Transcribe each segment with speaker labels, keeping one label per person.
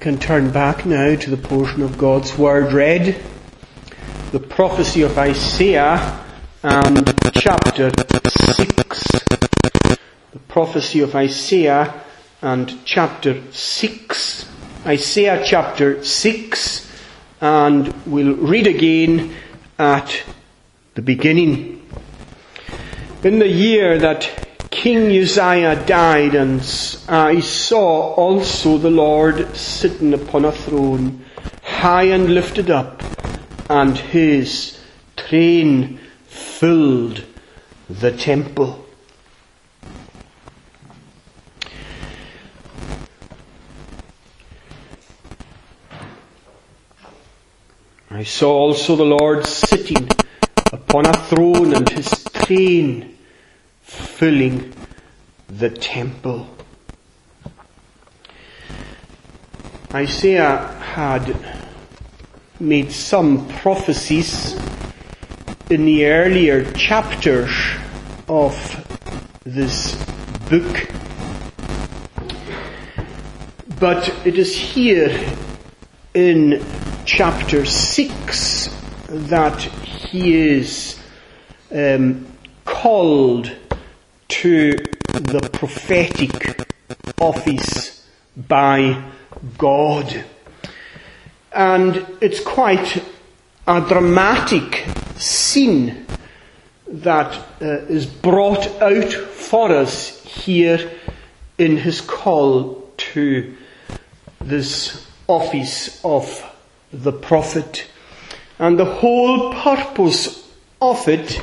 Speaker 1: can turn back now to the portion of God's Word read, the prophecy of Isaiah and chapter 6. The prophecy of Isaiah and chapter 6. Isaiah chapter 6, and we'll read again at the beginning. In the year that King Uzziah died, and I saw also the Lord sitting upon a throne, high and lifted up, and his train filled the temple. I saw also the Lord sitting upon a throne, and his train filling the temple. Isaiah had made some prophecies in the earlier chapters of this book. But it is here in chapter 6 that he is called to the prophetic office by God. And it's quite a dramatic scene that is brought out for us here in his call to this office of the prophet. And the whole purpose of it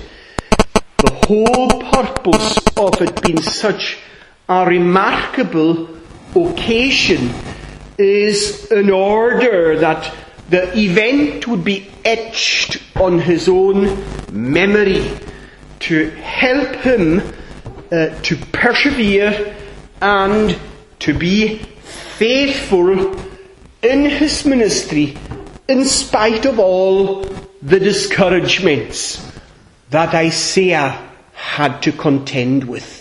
Speaker 1: being such a remarkable occasion is in order that the event would be etched on his own memory to help him to persevere and to be faithful in his ministry in spite of all the discouragements that Isaiah had to contend with.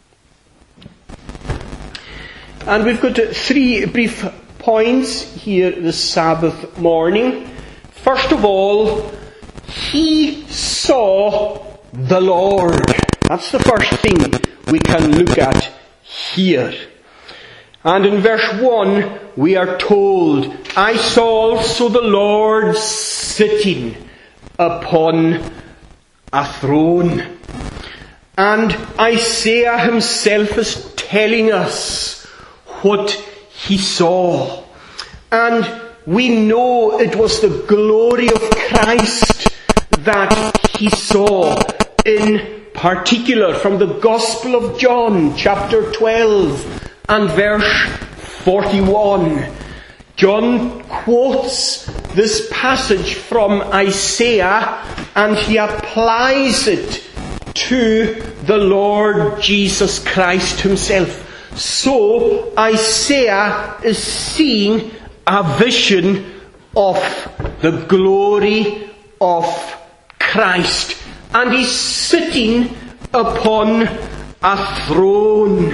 Speaker 1: And we've got 3 brief points here this Sabbath morning. First of all, he saw the Lord. That's the first thing we can look at here. And in verse 1, we are told, I saw also the Lord sitting upon a throne. And Isaiah himself is telling us what he saw. And we know it was the glory of Christ that he saw, in particular from the Gospel of John, chapter 12 and verse 41. John quotes this passage from Isaiah and he applies it to the Lord Jesus Christ himself. So Isaiah is seeing a vision of the glory of Christ, and he's sitting upon a throne.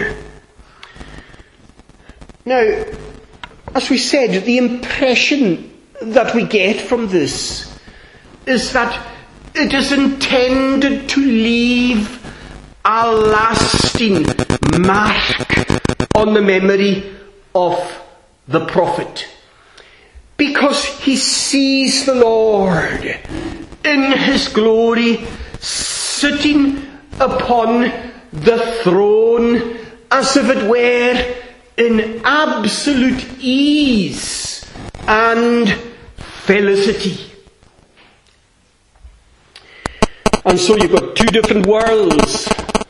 Speaker 1: Now, as we said, the impression that we get from this is that it is intended to leave a lasting mark on the memory of the prophet, because he sees the Lord in his glory sitting upon the throne as if it were in absolute ease and felicity. And so you've got 2 different worlds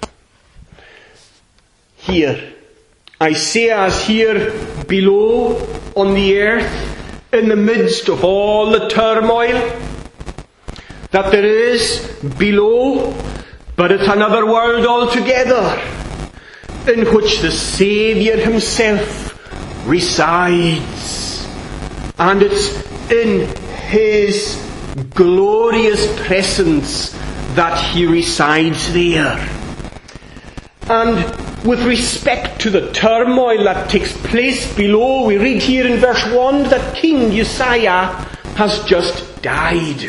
Speaker 1: here. Isaiah is here below on the earth, in the midst of all the turmoil that there is below, but it's another world altogether in which the Saviour himself resides. And it's in his glorious presence that he resides there. And with respect to the turmoil that takes place below, we read here in verse 1 that King Uzziah has just died.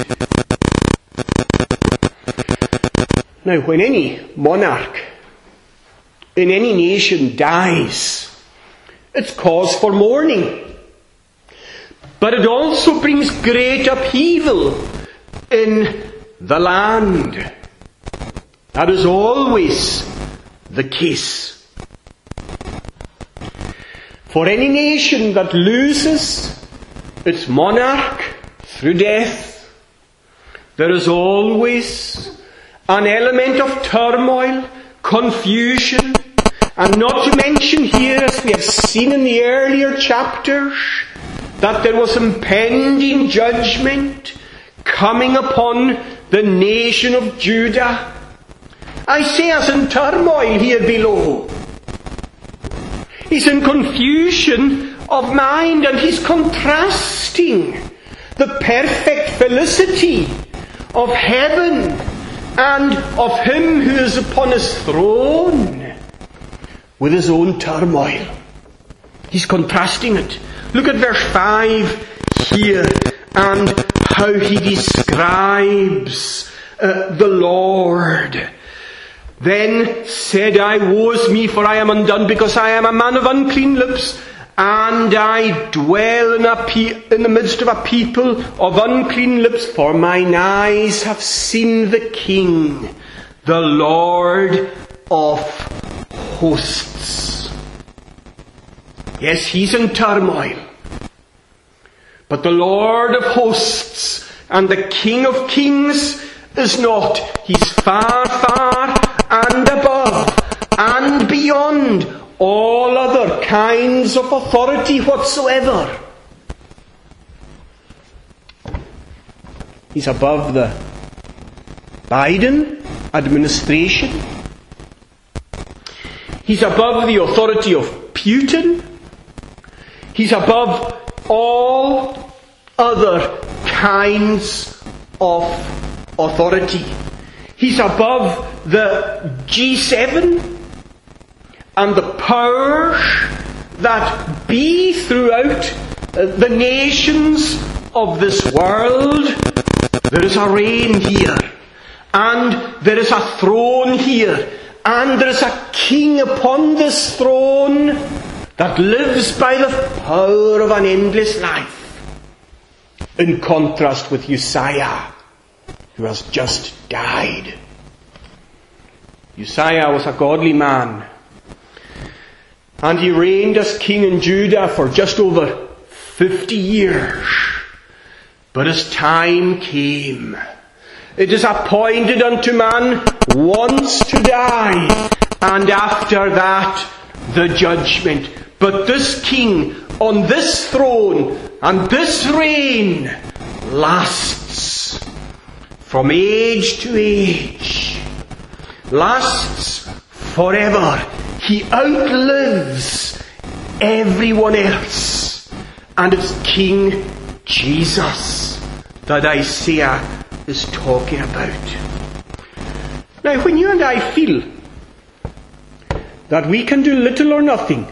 Speaker 1: Now, when any monarch in any nation dies, it's cause for mourning. But it also brings great upheaval in the land. That is always the case. For any nation that loses its monarch through death, there is always an element of turmoil, confusion, and not to mention here, as we have seen in the earlier chapters, that there was impending judgment coming upon the nation of Judah. Isaiah's in turmoil here below. He's in confusion of mind, and he's contrasting the perfect felicity of heaven and of him who is upon his throne with his own turmoil. He's contrasting it. Look at verse 5 here, and how he describes the Lord. Then said I, woe is me, for I am undone, because I am a man of unclean lips, and I dwell in the midst of a people of unclean lips, for mine eyes have seen the King, the Lord of hosts. Yes, he's in turmoil. But the Lord of hosts and the King of kings is not. He's far, far and above and beyond all other kinds of authority whatsoever. He's above the Biden administration. He's above the authority of Putin. He's above all other kinds of authority. He's above the G7 and the powers that be throughout the nations of this world. There is a reign here, and there is a throne here, and there is a king upon this throne that lives by the power of an endless life, in contrast with Uzziah, who has just died. Uzziah was a godly man, and he reigned as king in Judah for just over 50 years. But his time came. It is appointed unto man once to die, and after that the judgment. But this king on this throne and this reign lasts from age to age, lasts forever. He outlives everyone else, and it's King Jesus that Isaiah is talking about. Now, when you and I feel that we can do little or nothing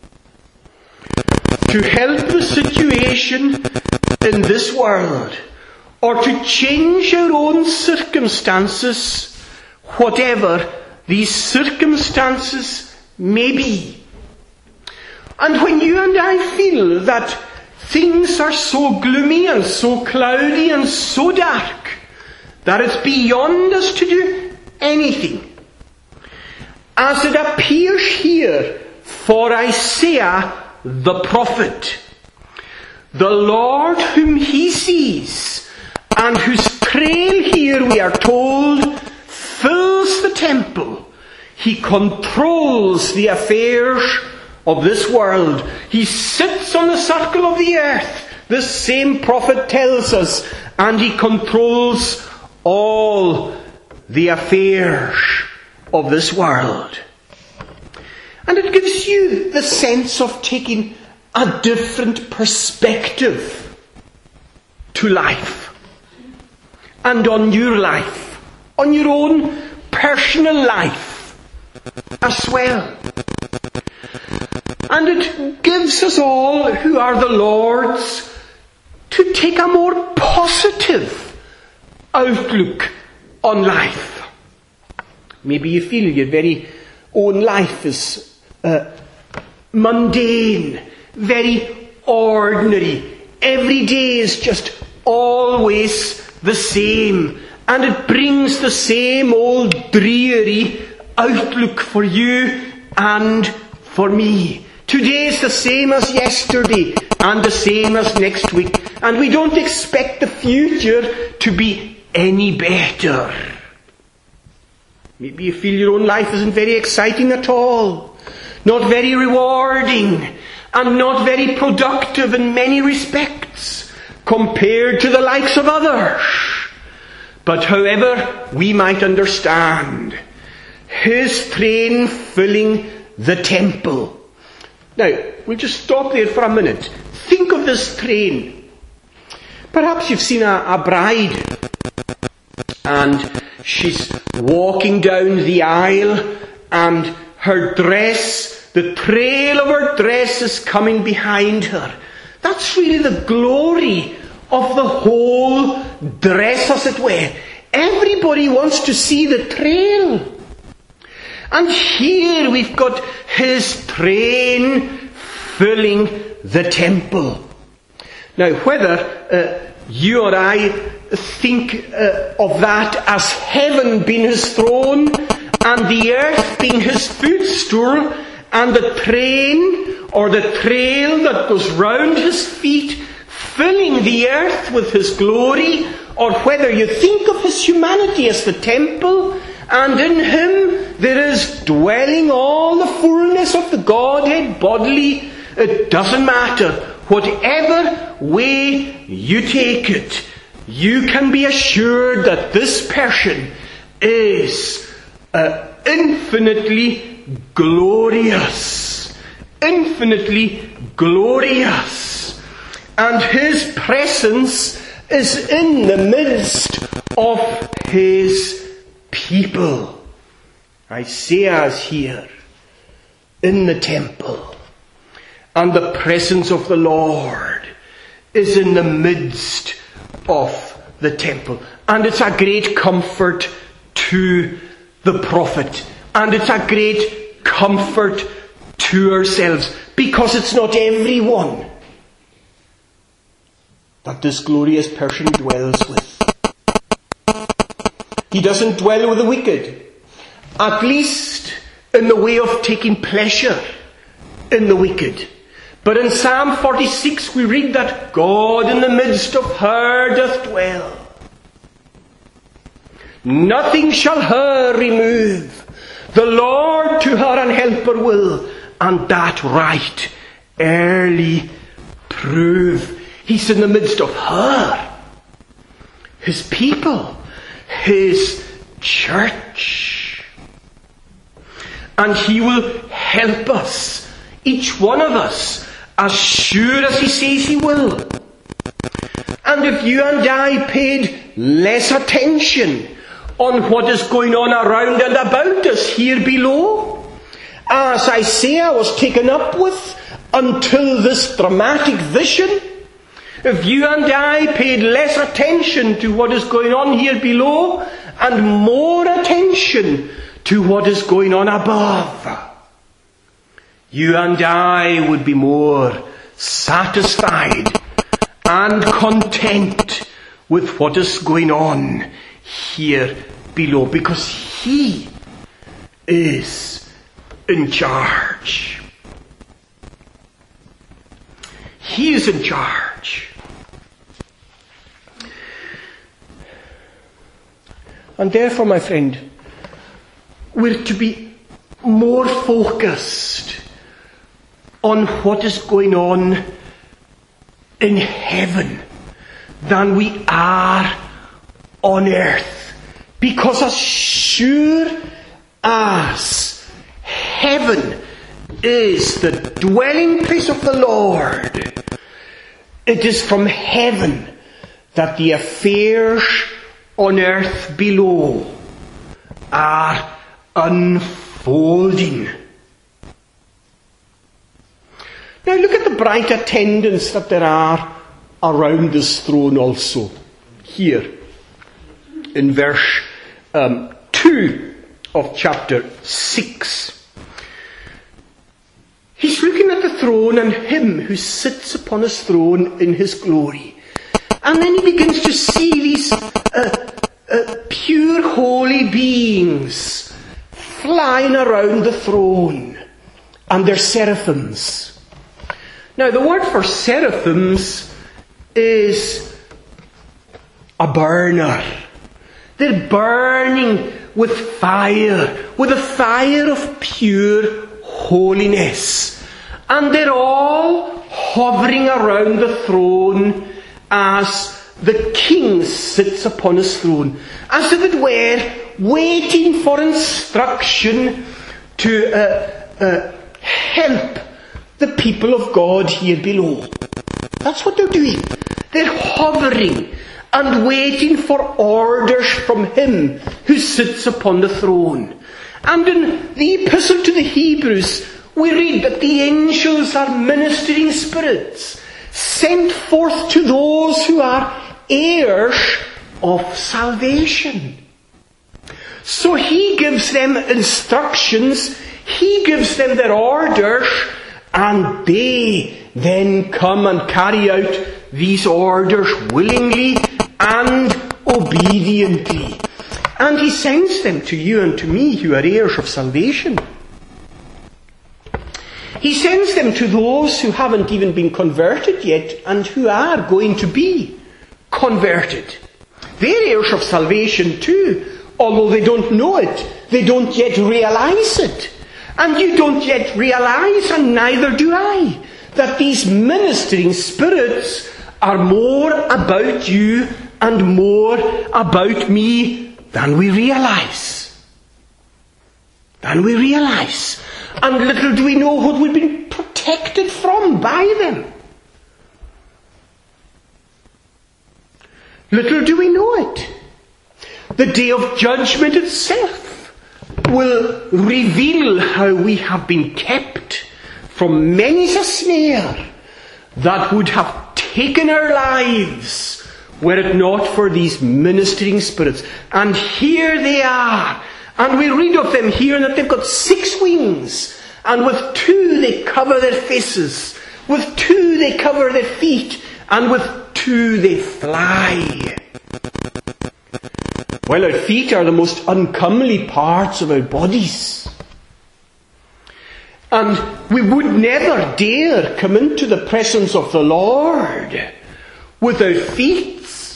Speaker 1: to help the situation in this world, or to change our own circumstances, whatever these circumstances may be, and when you and I feel that things are so gloomy and so cloudy and so dark that it's beyond us to do anything, as it appears here for Isaiah the prophet, the Lord whom he sees, and whose trail here, we are told, fills the temple. He controls the affairs of this world. He sits on the circle of the earth, this same prophet tells us, and he controls all the affairs of this world. And it gives you the sense of taking a different perspective to life, and on your life, on your own personal life as well. And it gives us all, who are the Lord's, to take a more positive outlook on life. Maybe you feel your very own life is mundane, very ordinary. Every day is just always the same, and it brings the same old dreary outlook for you and for me. Today is the same as yesterday and the same as next week, and we don't expect the future to be any better. Maybe you feel your own life isn't very exciting at all, not very rewarding, and not very productive in many respects compared to the likes of others. But however we might understand, His train filling the temple. Now, we'll just stop there for a minute. Think of this train. Perhaps you've seen a bride, and she's walking down the aisle, and her dress, the trail of her dress is coming behind her. That's really the glory of the whole dress, as it were. Everybody wants to see the trail. And here we've got His train filling the temple. Now, whether you or I think of that as heaven being His throne and the earth being His footstool, and the train or the trail that goes round His feet filling the earth with His glory, or whether you think of His humanity as the temple, and in Him there is dwelling all the fullness of the Godhead bodily, it doesn't matter. Whatever way you take it, you can be assured that this person is infinitely glorious. Infinitely glorious. And His presence is in the midst of His people. Isaiah is here in the temple, and the presence of the Lord is in the midst of the temple. And it's a great comfort to the prophet, and it's a great comfort to ourselves, because it's not everyone that this glorious person dwells with. He doesn't dwell with the wicked, at least in the way of taking pleasure in the wicked. But in Psalm 46 we read that God in the midst of her doth dwell. Nothing shall her remove. The Lord to her an helper will, and that right early prove. He's in the midst of her, His people, His church. And He will help us, each one of us, as sure as He says He will. And if you and I paid less attention on what is going on around and about us here below, as Isaiah was taken up with until this dramatic vision, if you and I paid less attention to what is going on here below and more attention to what is going on above, you and I would be more satisfied and content with what is going on here below, because He is in charge. He is in charge. And therefore, my friend, we're to be more focused on what is going on in heaven than we are on earth. Because as sure as heaven is the dwelling place of the Lord, it is from heaven that the affairs on earth below are unfolding. Now look at the bright attendants that there are around this throne also. Here, in verse 2 of chapter 6. He's looking at the throne and him who sits upon his throne in his glory. And then he begins to see these pure holy beings flying around the throne. And they're seraphims. Now the word for seraphims is a burner. They're burning with a fire of pure holiness. And they're all hovering around the throne as the king sits upon his throne. As if it were waiting for instruction to help the people of God here below. That's what they're doing. They're hovering and waiting for orders from him who sits upon the throne. And in the epistle to the Hebrews, we read that the angels are ministering spirits sent forth to those who are heirs of salvation. So he gives them instructions, he gives them their orders, and they then come and carry out these orders willingly and obediently. And he sends them to you and to me who are heirs of salvation. He sends them to those who haven't even been converted yet and who are going to be converted. They're heirs of salvation too, although they don't know it. They don't yet realize it. And you don't yet realize, and neither do I, that these ministering spirits are more about you and more about me than we realize. And little do we know what we've been protected from by them. Little do we know it. The day of judgment itself will reveal how we have been kept from many's a snare that would have taken our lives were it not for these ministering spirits. And here they are. And we read of them here that they've got 6 wings. And with 2 they cover their faces. With 2 they cover their feet. And with 2 they fly. Well, our feet are the most uncomely parts of our bodies. And we would never dare come into the presence of the Lord with our feet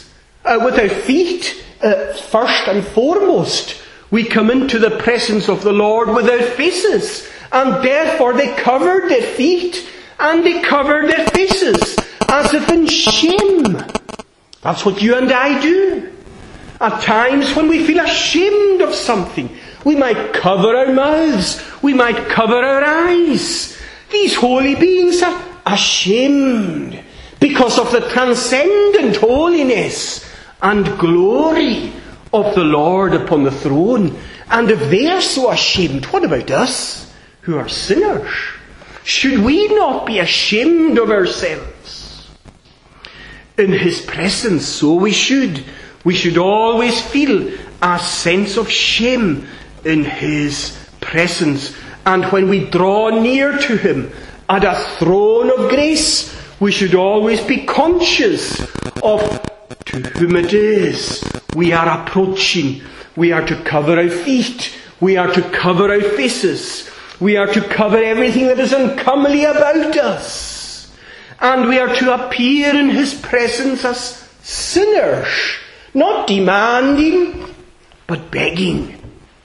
Speaker 1: first and foremost. We come into the presence of the Lord with our faces, and therefore they covered their feet and they covered their faces as if in shame. That's what you and I do. At times when we feel ashamed of something, we might cover our mouths, we might cover our eyes. These holy beings are ashamed because of the transcendent holiness and glory of the Lord upon the throne. And if they are so ashamed, what about us who are sinners? Should we not be ashamed of ourselves? In his presence, so we should. We should always feel a sense of shame in his presence. And when we draw near to him at a throne of grace, we should always be conscious of to whom it is we are approaching. We are to cover our feet. We are to cover our faces. We are to cover everything that is uncomely about us. And we are to appear in his presence as sinners. Not demanding, but begging.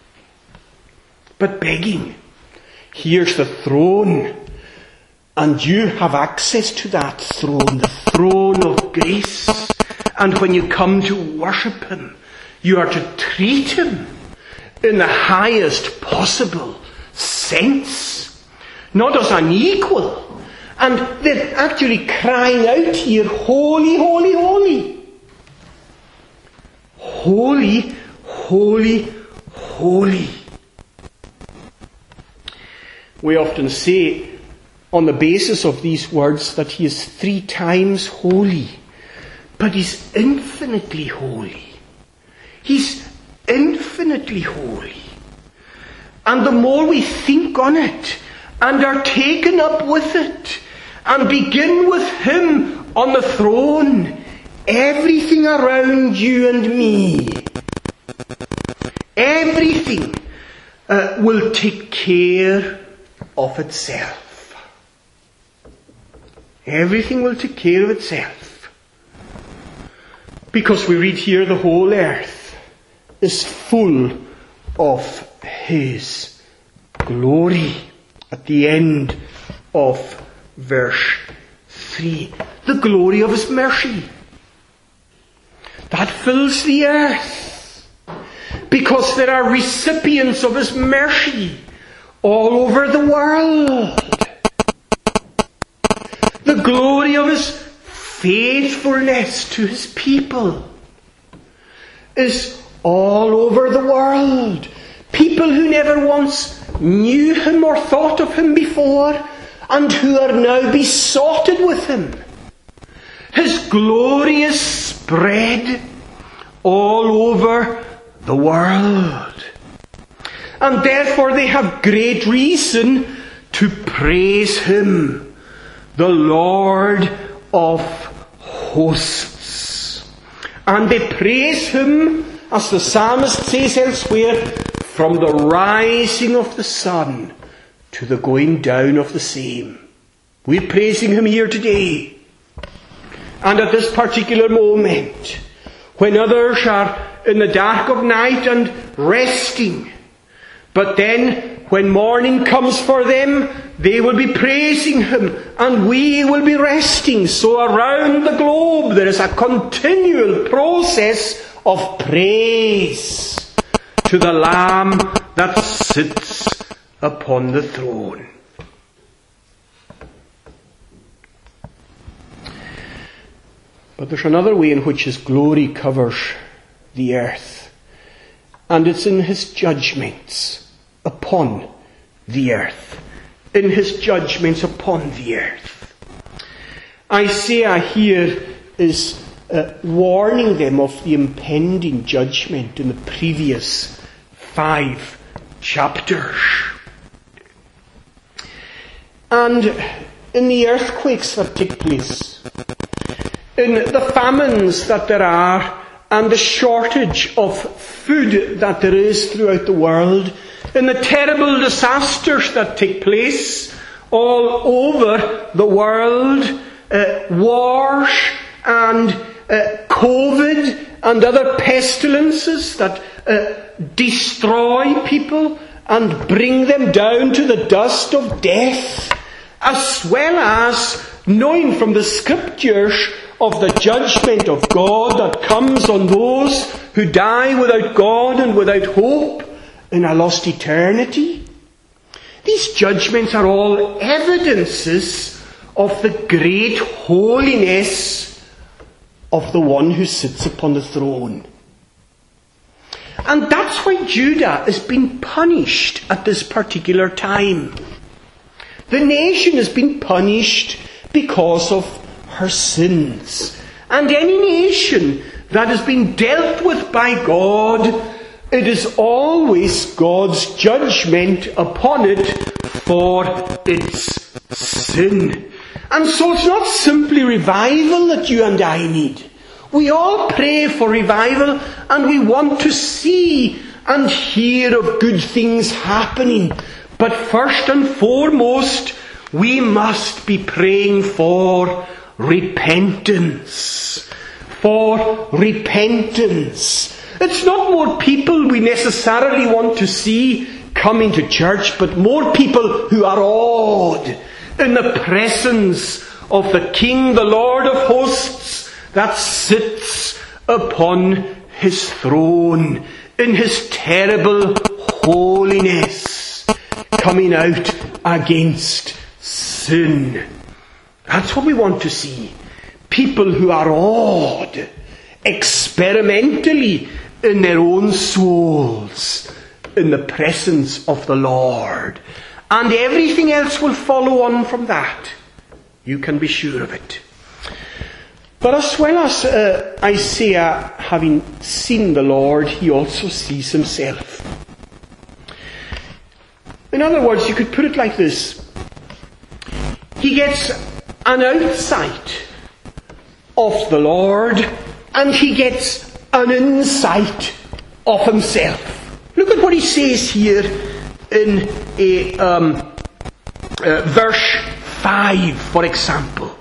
Speaker 1: Here's the throne. And you have access to that throne, the throne of grace. And when you come to worship him, you are to treat him in the highest possible sense. Not as an equal. And they're actually crying out here, holy, holy, holy. Holy, holy, holy. We often say on the basis of these words that he is 3 times holy. But he's infinitely holy. He's infinitely holy. And the more we think on it, and are taken up with it, and begin with him on the throne, everything around you and me, everything will take care of itself. Everything will take care of itself. Because we read here, the whole earth is full of his glory. At the end of verse 3, the glory of his mercy. That fills the earth. Because there are recipients of his mercy all over the world. The glory of his faithfulness to his people is all over the world. People who never once knew him or thought of him before, and who are now besotted with him. His glory is spread all over the world. And therefore they have great reason to praise him, the Lord of hosts. And they praise him, as the psalmist says elsewhere, from the rising of the sun to the going down of the same. We're praising him here today. And at this particular moment, when others are in the dark of night and resting, but then when morning comes for them, they will be praising him, and we will be resting. So around the globe there is a continual process of praise to the Lamb that sits upon the throne. But there's another way in which his glory covers the earth, and it's in his judgments upon the earth. In his judgments upon the earth. Isaiah here is warning them of the impending judgment in the previous 5 chapters. And in the earthquakes that take place, in the famines that there are, and the shortage of food that there is throughout the world, in the terrible disasters that take place all over the world, wars and COVID and other pestilences that destroy people and bring them down to the dust of death, as well as knowing from the scriptures of the judgment of God that comes on those who die without God and without hope in a lost eternity. These judgments are all evidences of the great holiness of the one who sits upon the throne. And that's why Judah is being punished at this particular time. The nation has been punished because of her sins. And any nation that has been dealt with by God, it is always God's judgment upon it for its sin. And so it's not simply revival that you and I need. We all pray for revival, and we want to see and hear of good things happening. But first and foremost, we must be praying for repentance. For repentance. It's not more people we necessarily want to see coming to church, but more people who are awed in the presence of the King, the Lord of hosts, that sits upon his throne in his terrible holiness, coming out against sin. That's what we want to see. People who are awed experimentally in their own souls in the presence of the Lord, And everything else will follow on from that. You can be sure of it. But as well as Isaiah having seen the Lord, he also sees himself. In other words, you could put it like this. He gets an outsight of the Lord, and he gets an insight of himself. Look at what he says here in verse 5, for example.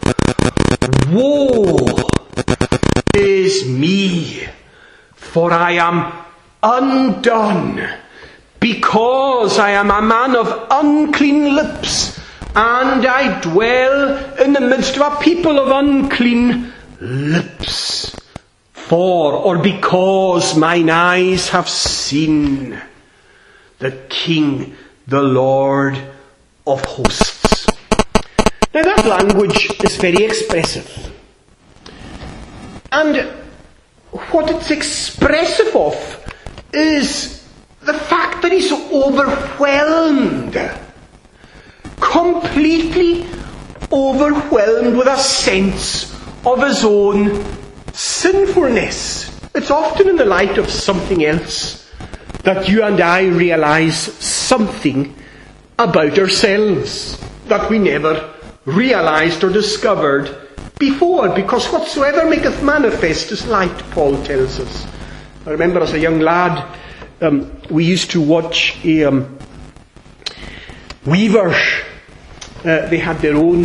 Speaker 1: Woe is me, for I am undone, because I am a man of unclean lips, and I dwell in the midst of a people of unclean lips. Because mine eyes have seen the King, the Lord of hosts. Now that language is very expressive. And what it's expressive of is the fact that he's overwhelmed. Completely overwhelmed with a sense of his own sinfulness. It's often in the light of something else that you and I realize something about ourselves that we never realized or discovered before, because whatsoever maketh manifest is light, Paul tells us. I remember as a young lad, we used to watch weavers. They had their own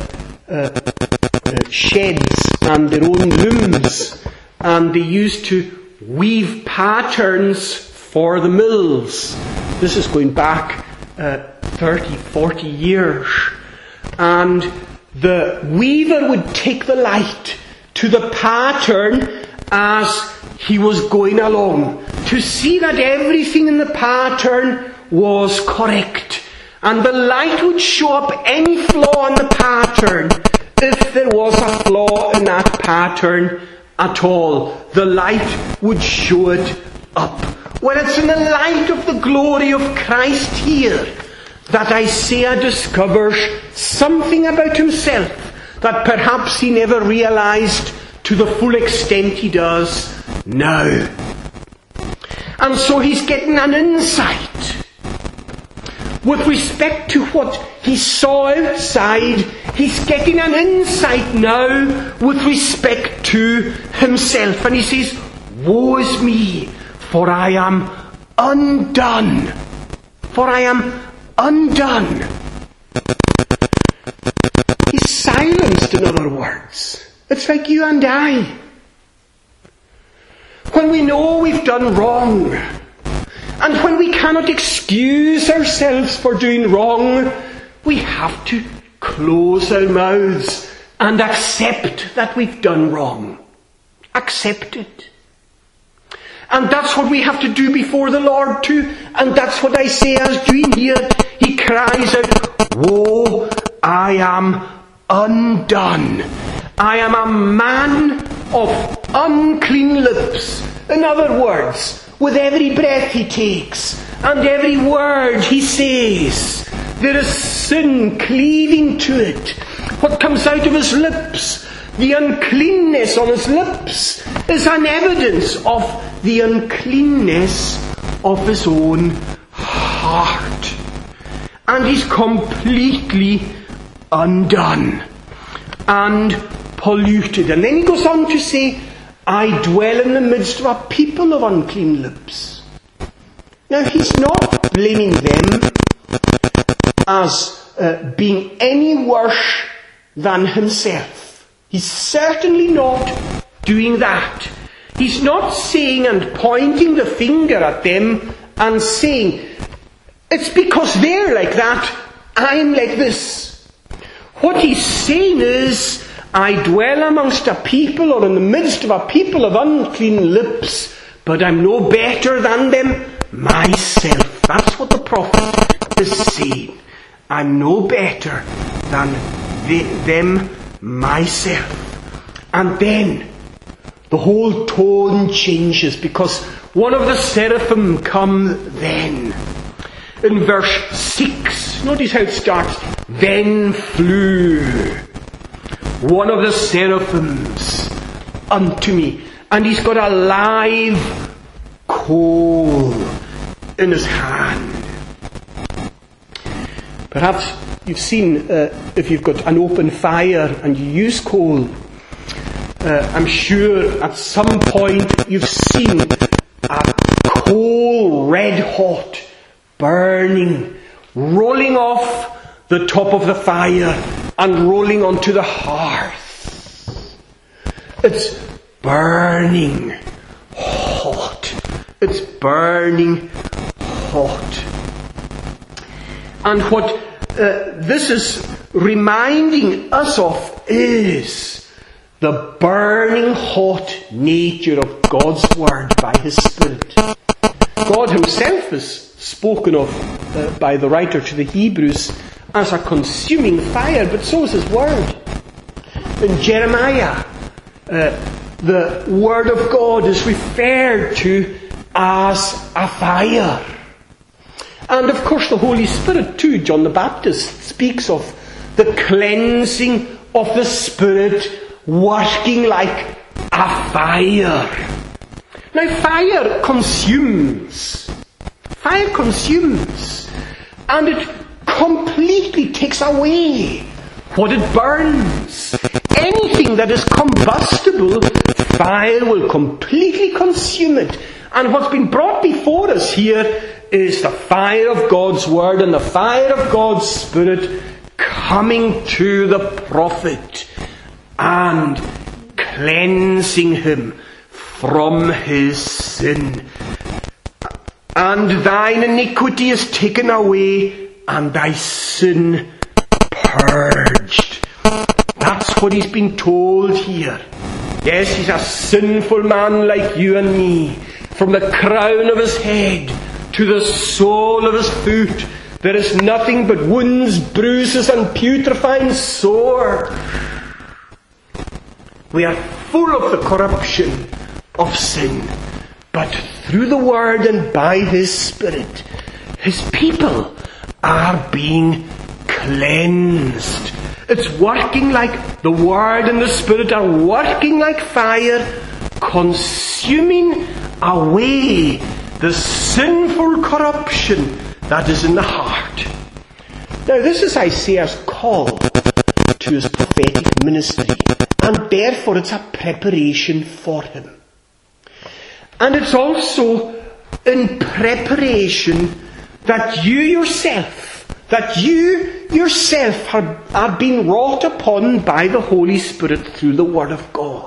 Speaker 1: sheds and their own looms, and they used to weave patterns for the mills. This is going back 30, 40 years. And the weaver would take the light to the pattern as he was going along, to see that everything in the pattern was correct. And the light would show up any flaw in the pattern. If there was a flaw in that pattern at all, the light would show it up. Well, it's in the light of the glory of Christ here that Isaiah discovers something about himself that perhaps he never realized to the full extent he does now. And so he's getting an insight with respect to what he saw outside. He's getting an insight now with respect to himself. And he says, woe is me, for I am undone. For I am undone. He's silenced, in other words. It's like you and I. When we know we've done wrong, and when we cannot excuse ourselves for doing wrong, we have to close our mouths and accept that we've done wrong. Accept it. And that's what we have to do before the Lord too. And that's what Isaiah is doing here. He cries out, woe, I am undone. I am a man of unclean lips. In other words, with every breath he takes and every word he says, there is sin cleaving to it. What comes out of his lips, the uncleanness on his lips, is an evidence of the uncleanness of his own heart. And he's completely undone and polluted. And then he goes on to say, I dwell in the midst of a people of unclean lips. Now he's not blaming them as being any worse than himself. He's certainly not doing that. He's not saying and pointing the finger at them and saying, it's because they're like that, I'm like this. What he's saying is, I dwell amongst a people, or in the midst of a people of unclean lips, but I'm no better than them myself. That's what the prophet is saying. I'm no better than them myself. And then the whole tone changes, because one of the seraphim come then. In verse 6, Notice how it starts. Then flew one of the seraphims unto me. And he's got a live coal in his hand. Perhaps you've seen, if you've got an open fire and you use coal, I'm sure at some point you've seen a coal red hot, burning, rolling off the top of the fire and rolling onto the hearth. It's burning hot. It's burning hot. And what this is reminding us of is the burning hot nature of God's Word by His Spirit. God Himself is spoken of by the writer to the Hebrews as a consuming fire, but so is His Word. In Jeremiah, the Word of God is referred to as a fire. And of course the Holy Spirit too, John the Baptist speaks of the cleansing of the Spirit working like a fire. Now fire consumes. Fire consumes. And it completely takes away what it burns. Anything that is combustible, fire will completely consume it. And what's been brought before us here is the fire of God's Word and the fire of God's Spirit coming to the prophet and cleansing him from his sin. And thine iniquity is taken away, and thy sin purged. That's what he's been told here. Yes, he's a sinful man like you and me. From the crown of his head to the sole of his foot, there is nothing but wounds, bruises, and putrefying sore. We are full of the corruption of sin. But through the Word and by His Spirit, His people are being cleansed. It's working like the Word and the Spirit are working like fire, consuming away the sinful corruption that is in the heart. Now this is Isaiah's call to his prophetic ministry, and therefore it's a preparation for him. And it's also in preparation that you yourself are being wrought upon by the Holy Spirit through the Word of God.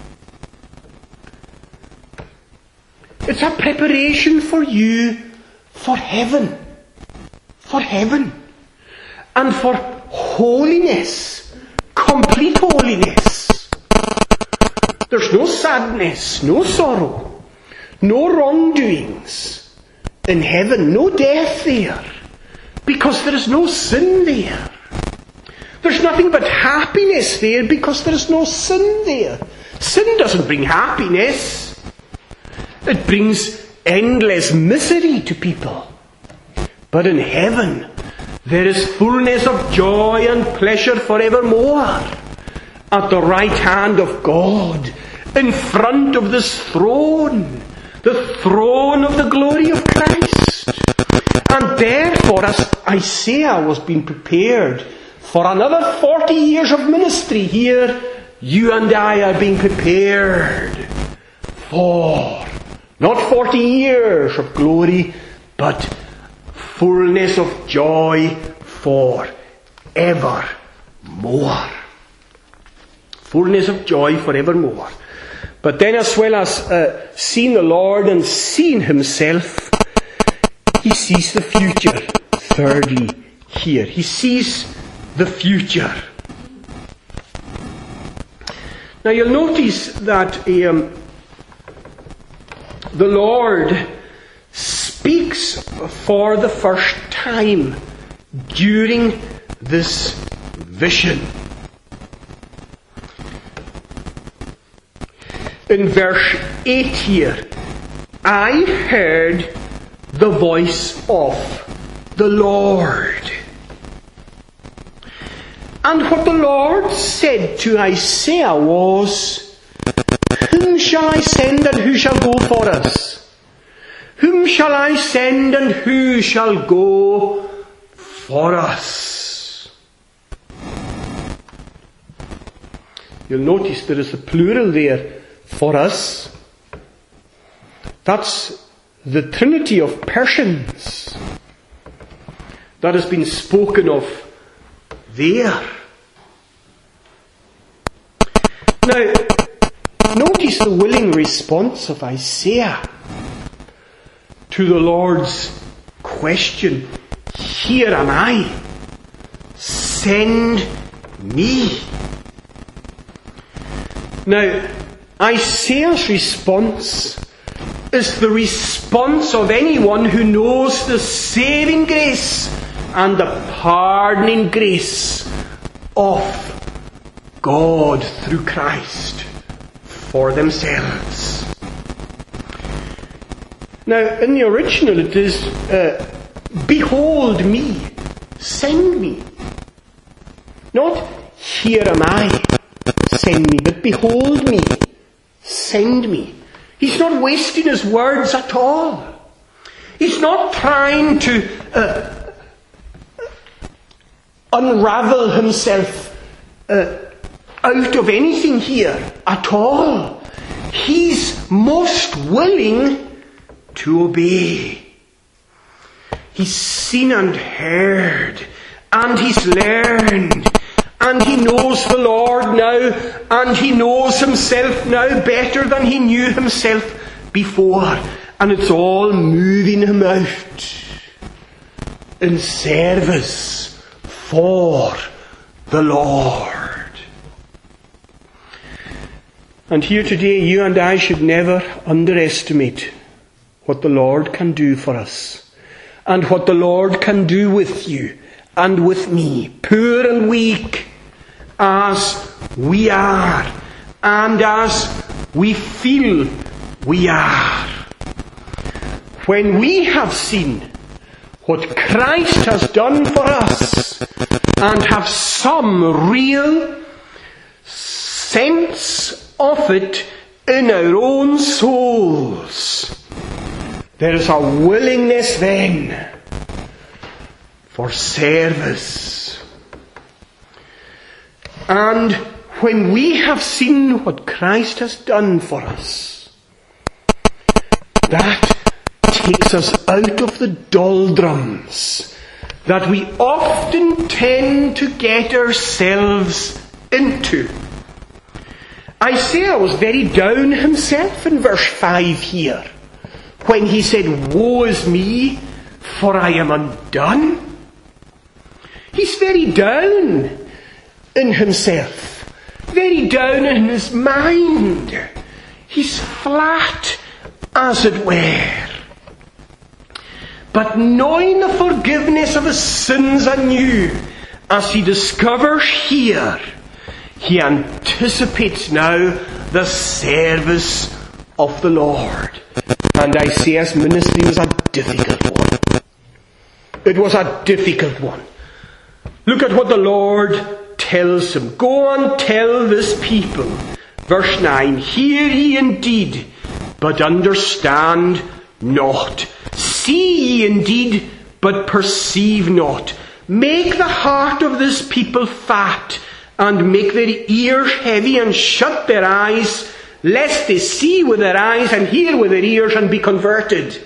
Speaker 1: It's a preparation for you for heaven. For heaven. And for holiness. Complete holiness. There's no sadness, no sorrow, no wrongdoings in heaven, no death there, because there is no sin there. There's nothing but happiness there because there is no sin there. Sin doesn't bring happiness. It brings endless misery to people. But in heaven, there is fullness of joy and pleasure forevermore. At the right hand of God, in front of this throne, the throne of the glory of Christ. And therefore, as Isaiah was being prepared for another 40 years of ministry here, you and I are being prepared for not 40 years of glory, but fullness of joy for evermore. Fullness of joy for evermore. But then as well as seeing the Lord and seeing himself, he sees the future. Thirdly, here. He sees the future. Now you'll notice that the Lord speaks for the first time during this vision. In verse 8 here, I heard the voice of the Lord. And what the Lord said to Isaiah was, whom shall I send and who shall go for us? Whom shall I send and who shall go for us? You'll notice there is a plural there, for us. That's the Trinity of persons that has been spoken of there. Now, notice the willing response of Isaiah to the Lord's question, here am I, send me. Now, Isaiah's response is the response of anyone who knows the saving grace and the pardoning grace of God through Christ for themselves. Now, in the original it is, behold me, send me. Not, here am I, send me, but behold me, send me. He's not wasting his words at all. He's not trying to unravel himself out of anything here at all. He's most willing to obey. He's seen and heard, and he's learned, and he knows the Lord now, and he knows himself now better than he knew himself before. And it's all moving him out in service for the Lord. And here today, you and I should never underestimate what the Lord can do for us, and what the Lord can do with you and with me, poor and weak as we are, and as we feel we are. When we have seen what Christ has done for us, and have some real sense of it in our own souls, there is a willingness then for service. And when we have seen what Christ has done for us, that takes us out of the doldrums that we often tend to get ourselves into. Isaiah was very down himself in verse 5 here, when he said, woe is me, for I am undone. He's very down in himself, very down in his mind. He's flat, as it were. But knowing the forgiveness of his sins anew, as he discovers here, he anticipates now the service of the Lord. And Isaiah's ministry was a difficult one. It was a difficult one. Look at what the Lord tells him. Go and tell this people. Verse 9, hear ye indeed, but understand not. See ye indeed, but perceive not. Make the heart of this people fat, and make their ears heavy, and shut their eyes, lest they see with their eyes, and hear with their ears, and be converted.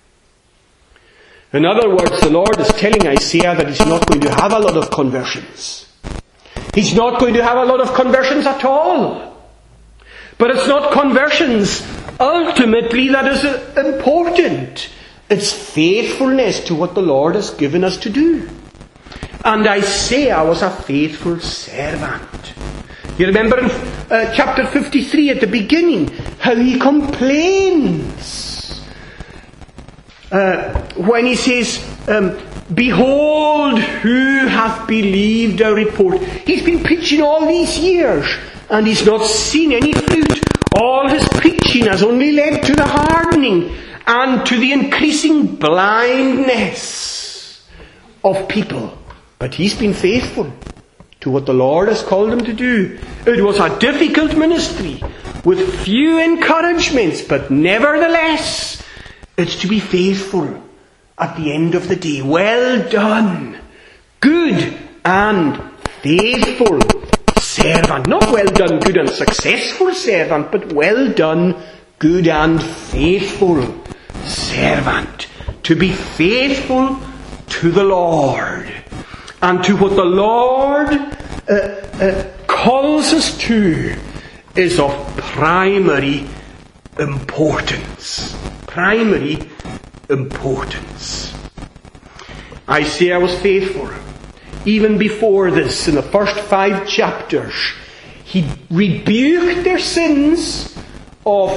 Speaker 1: In other words, the Lord is telling Isaiah that he's not going to have a lot of conversions. He's not going to have a lot of conversions at all. But it's not conversions ultimately that is important. It's faithfulness to what the Lord has given us to do. And Isaiah was a faithful servant. You remember in chapter 53 at the beginning, how he complains. When he says, behold, who hath believed our report? He's been preaching all these years, and he's not seen any fruit. All his preaching has only led to the hardening and to the increasing blindness of people. But he's been faithful to what the Lord has called them to do. It was a difficult ministry with few encouragements, but nevertheless, it's to be faithful at the end of the day. Well done, good and faithful servant. Not well done, good and successful servant, but well done, good and faithful servant. To be faithful to the Lord and to what the Lord calls us to is of primary importance. Primary importance. Isaiah was faithful. Even before this, in the first 5 chapters, he rebuked their sins of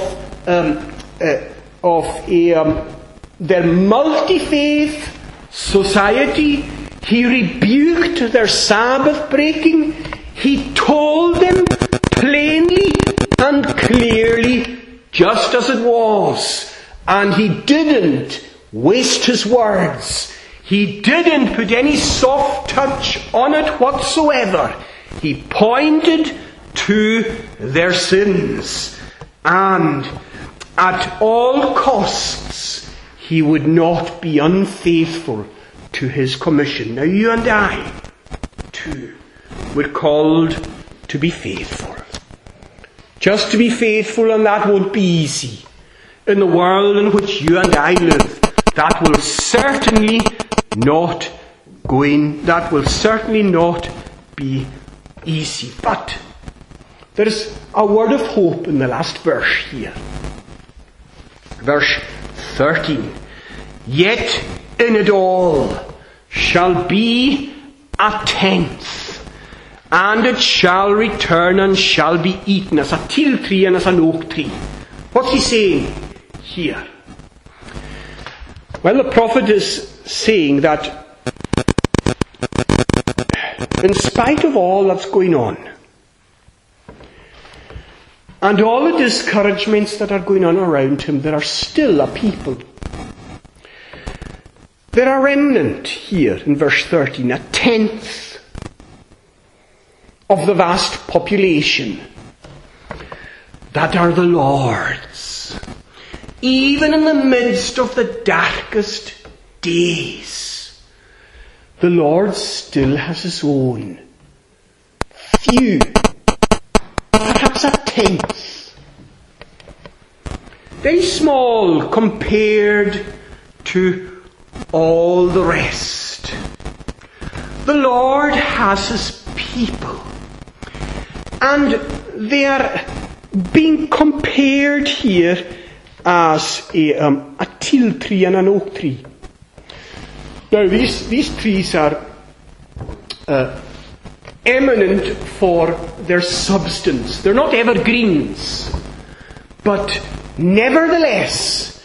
Speaker 1: their multi-faith society. He rebuked their Sabbath breaking. He told them plainly and clearly, just as it was. And he didn't waste his words. He didn't put any soft touch on it whatsoever. He pointed to their sins. And at all costs, he would not be unfaithful to his commission. Now you and I, too, we're called to be faithful. Just to be faithful, and that won't be easy. In the world in which you and I live, that will certainly not be easy. But there is a word of hope in the last verse here. Verse 13. Yet in it all shall be a tenth, and it shall return and shall be eaten as a teal tree and as an oak tree. What's he saying here? Well, the prophet is saying that in spite of all that's going on, and all the discouragements that are going on around him, there are still a people. There are remnant here in verse 13, a tenth of the vast population that are the Lord's. Even in the midst of the darkest days, the Lord still has his own. Few, perhaps a tenth. Very small compared to all the rest. The Lord has his people, and they are being compared here as a teal tree and an oak tree. Now these trees are eminent for their substance. They're not evergreens, but nevertheless,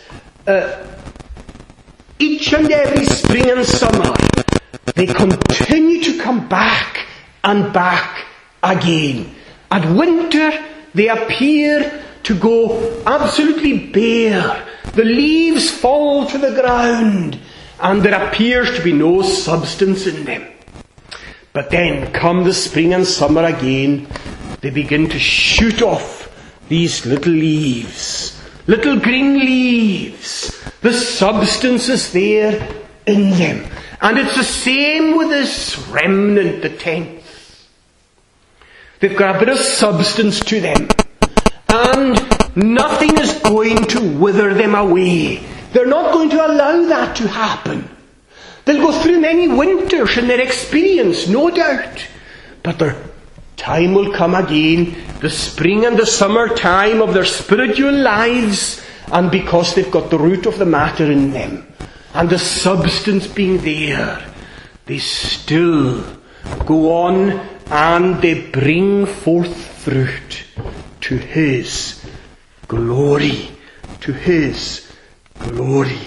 Speaker 1: each and every spring and summer, they continue to come back and back again. At winter, they appear to go absolutely bare. The leaves fall to the ground, and there appears to be no substance in them. But then, come the spring and summer again, they begin to shoot off these little leaves, little green leaves. The substance is there in them. And it's the same with this remnant, the tenth. They've got a bit of substance to them. And nothing is going to wither them away. They're not going to allow that to happen. They'll go through many winters in their experience, no doubt. But their time will come again, the spring and the summer time of their spiritual lives, and because they've got the root of the matter in them, and the substance being there, they still go on and they bring forth fruit to his glory. To his glory.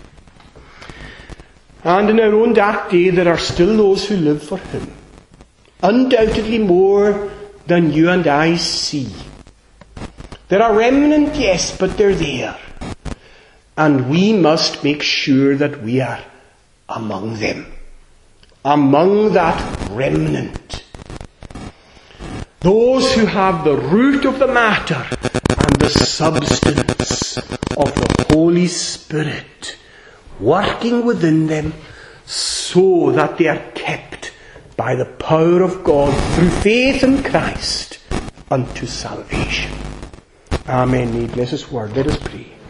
Speaker 1: And in our own dark day, there are still those who live for him. Undoubtedly more than you and I see. There are remnant, yes, but they're there. And we must make sure that we are among them. Among that remnant. Those who have the root of the matter and the substance of the Holy Spirit working within them, so that they are kept by the power of God through faith in Christ unto salvation. Amen. May He bless His word. Let us pray.